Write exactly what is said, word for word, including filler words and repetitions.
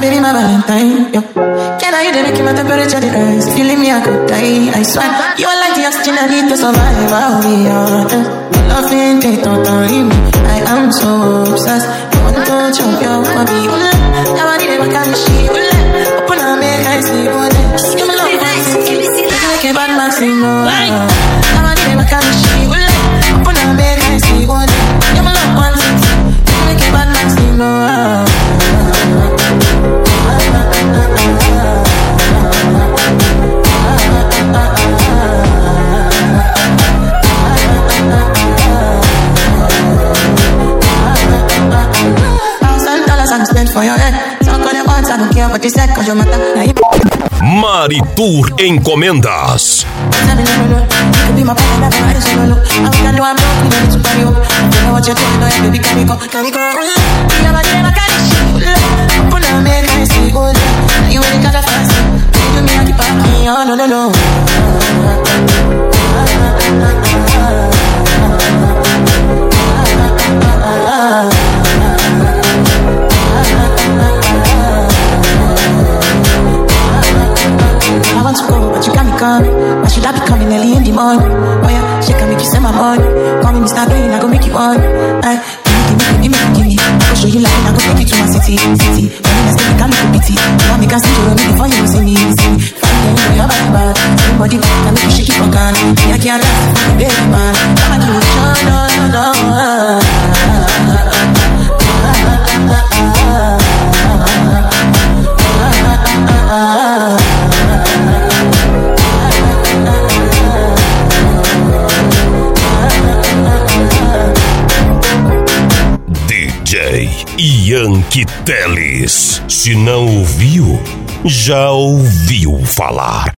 baby, my Valentine, yo. Can I hear the making my temperature the rise? If you leave me, I could die, I swear. You are like the oxygen I need to survive, I'll be honest. Loving take no time, I am so obsessed. You want to jump your body, now I need a back and she open up, make I see what it is. Give me love, like a bad maxim, now I need a back and she open up, make I see what it is. Give me love, one six, make a bad maxim, now for your head. So call your heart, I don't care what you said, cause you matter. Maritur Encomendas. Why should I be coming early in the morning? Oh yeah, she can make you send my money. Call me Mister Bean, I go make you on. Ay, give me, give me, give me, give me. I go show you like I go take you to my city, city. When you stay, you can make a pity. You want me to see you before you see me, see me. Find me, you know you're bad, bad. Everybody can make you shake it for gun. Yeah, I can't last, baby man. I'm a do it, no, no, no, no. D J Yankee Teles. Se não ouviu, já ouviu falar.